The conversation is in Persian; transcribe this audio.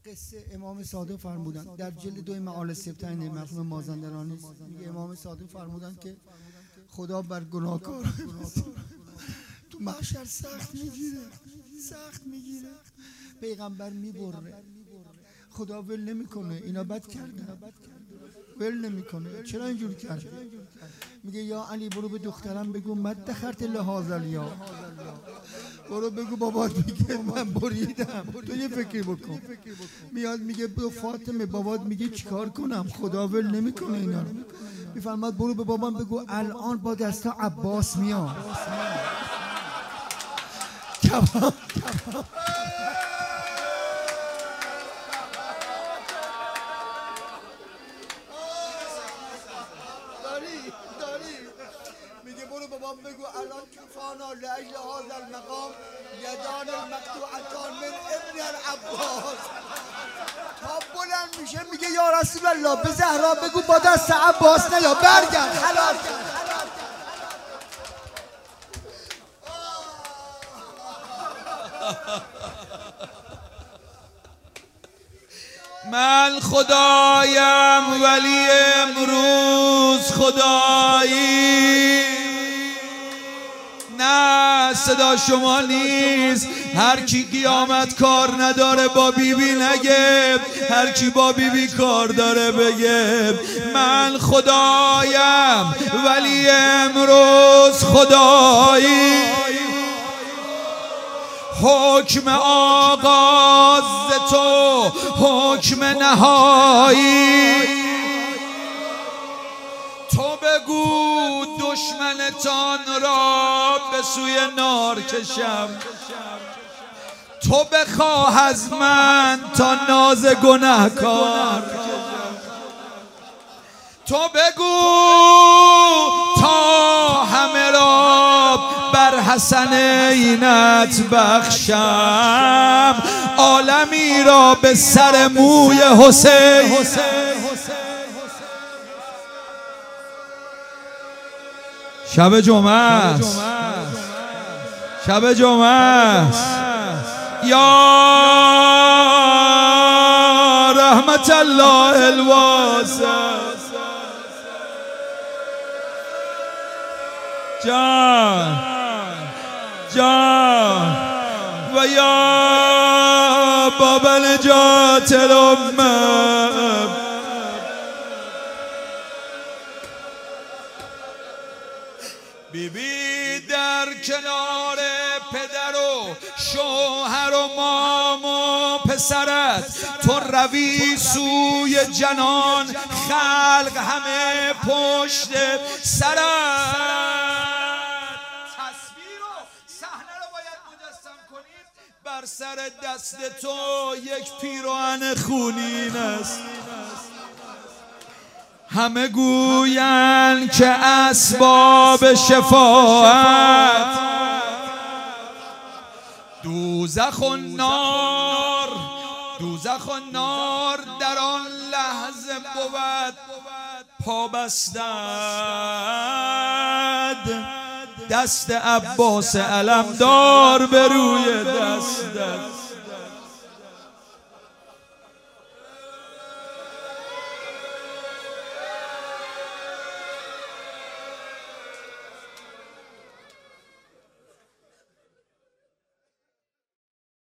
قصه امام صادق فرمودن در جلد 2 معال سبتین مرحوم مازندرانی میگه امام صادق فرمودن که خدا بر گناهکار تو محشر سخت میگیره پیغمبر میبره خدا ول نمیکنه اینا بد کردن ول نمیکنه چرا اینجوری کرد میگه یا علی برو به دخترم بگو مد دخرت لهذا الیا برو بگو بابات میگه من بریدم تو یه فکری بکن میاد میگه برو فاطمه بابات میگه چیکار کنم خدا ول نمیکنه اینا رو میفرماد برو به بابام بگو الان با دستا عباس میاد میگه برو بابام بگو الان کفانا لاجل هذا المقام یدان المقطوعتان من ابن العباس تا بلند میشه میگه یا رسول الله به زهرا بگو با دست عباس نیا برگرد حلال من خدایم ولی امروز خدایی نه صدا شما نیست هر کی قیامت کار نداره با بیبی نگه هر کی با بیبی کار داره بگه من خدایم ولی امروز خدایی حکم آغاز تو حکم نهایی تو بگو دشمنتان را به سوی نار کشم تو بخواه از من تا ناز گناهکار تو بگو تا همه را بر حسنینت بخشم عالمی را به سر موی حسین شب جمعه است شب جمعه است یا رحمت الله الواسع جان و یا باب نجات الامه بیبی در کنار پدر و شوهر و مام و پسرت تو روی سوی جنان خلق همه پشت سرت تصویر و صحنه رو باید مجسم کنید بر سر دست تو یک پیراهن خونین است همه گویند که اسباب شفاعت دوزخ و نار در آن لحظه بود پا بستد دست عباس علمدار به روی دستت